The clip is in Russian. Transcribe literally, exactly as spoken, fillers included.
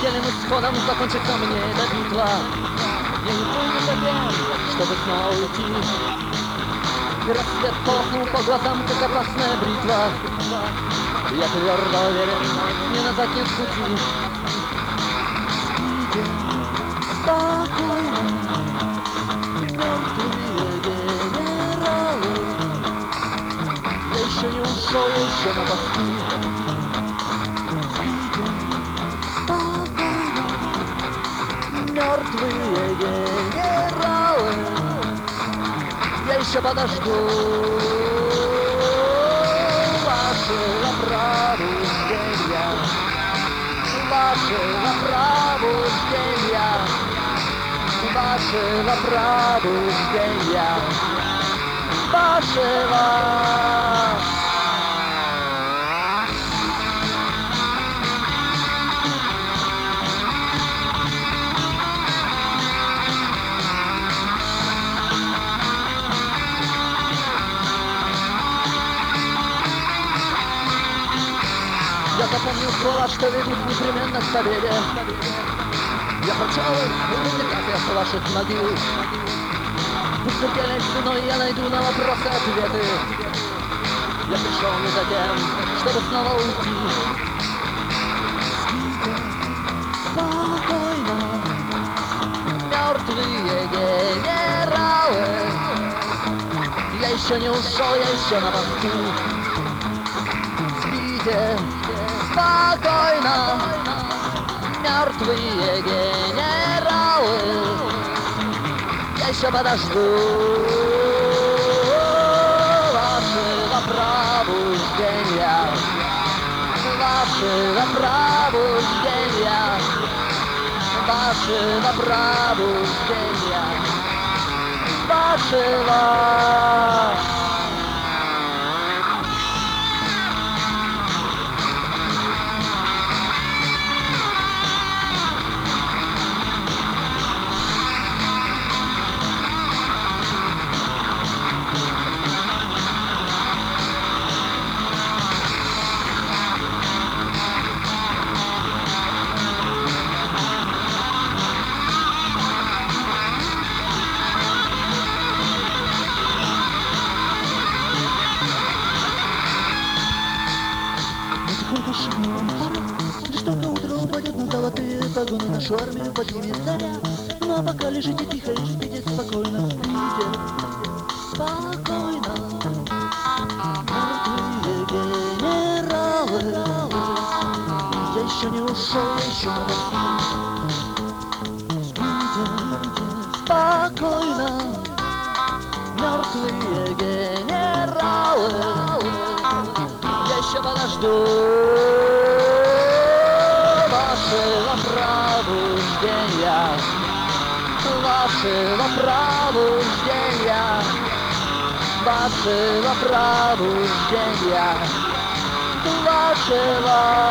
Еле мы с ходом закончится мне эта битва. Я не буду затем, чтобы снова уйти. И рассвет полоснул по глазам, как опасная бритва. Я твердо уверен, ни назад, нет пути. Спите спокойно, мертвые генералы. Я еще не ушел, еще на посту. Спите спокойно, мертвые генералы. Я еще подожду вашего пробуждения, вашего пробуждения, вашего пробуждения, вашего. Я запомнил слова, что ведут непременно к победе. Я прочел их в рукописях ваших могил. Бессмертельной ценой я найду на вопросы ответы. Я пришел не за тем, чтобы снова уйти. Спите спокойно, мертвые генералы. Я еще не ушел, я еще на посту. Спите спокойно, мертвые генералы. Я еще подожду вашего пробуждения, вашего пробуждения, вашего пробуждения, вашего. Лишь только утро упадет на золотые погоны, нашу армию поднимет заря. Ну а пока лежите тихо и спите спокойно, спите спокойно, мертвые генералы. Я еще не ушел, я еще на посту. Спите спокойно, мертвые генералы. Я еще подожду вашего пробуждения, вашего пробуждения, вашего пробуждения, вашего.